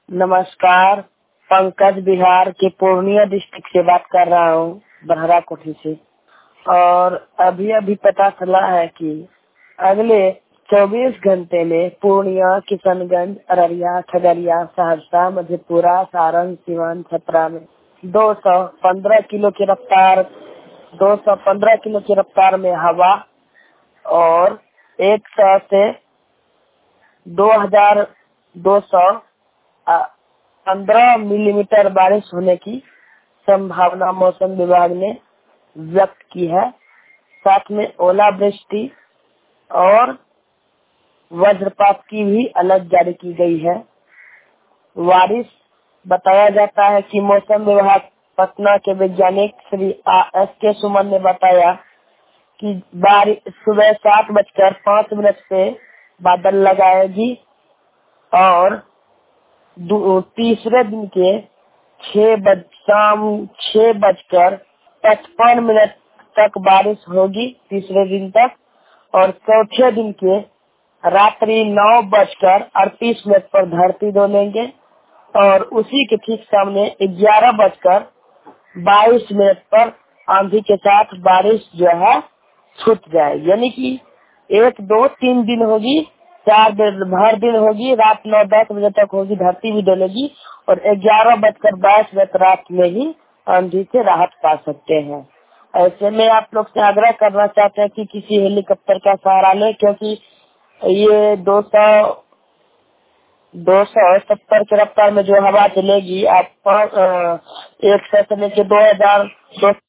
नमस्कार। पंकज बिहार के पूर्णिया डिस्ट्रिक्ट से बात कर रहा हूँ, बरहरा कोठी से। और अभी अभी पता चला है कि अगले 24 घंटे में पूर्णिया, किशनगंज, अररिया, खगड़िया, सहरसा, मधेपुरा, सारण, सीवान, छपरा में 215 किलो की रफ्तार में हवा और 100 से 2215 मिलीमीटर बारिश होने की संभावना मौसम विभाग ने व्यक्त की है। साथ में ओलावृष्टि और वज्रपात की भी अलर्ट जारी की गई है। बारिश बताया जाता है कि मौसम विभाग पटना के वैज्ञानिक श्री एस के सुमन ने बताया कि बारिश सुबह 7:05 से बादल लगाएगी और तीसरे दिन के शाम 6:55 तक बारिश होगी तीसरे दिन तक, और चौथे दिन के रात्रि 9:38 पर धरती डोलेंगे और उसी के ठीक सामने 11:22 पर आंधी के साथ बारिश जो है छूट जाएगी। यानी कि 1, 2, 3 दिन होगी, 4 दिन भर दिन होगी, रात 9-10 बजे तक होगी, धरती भी डलेगी और 11:22 रात में ही आंधी से राहत पा सकते हैं। ऐसे में आप लोग से आग्रह करना चाहते हैं कि किसी हेलीकॉप्टर का सहारा लें, क्योंकि ये 270 की रफ्तार में जो हवा चलेगी, आप 100 से लेके 2200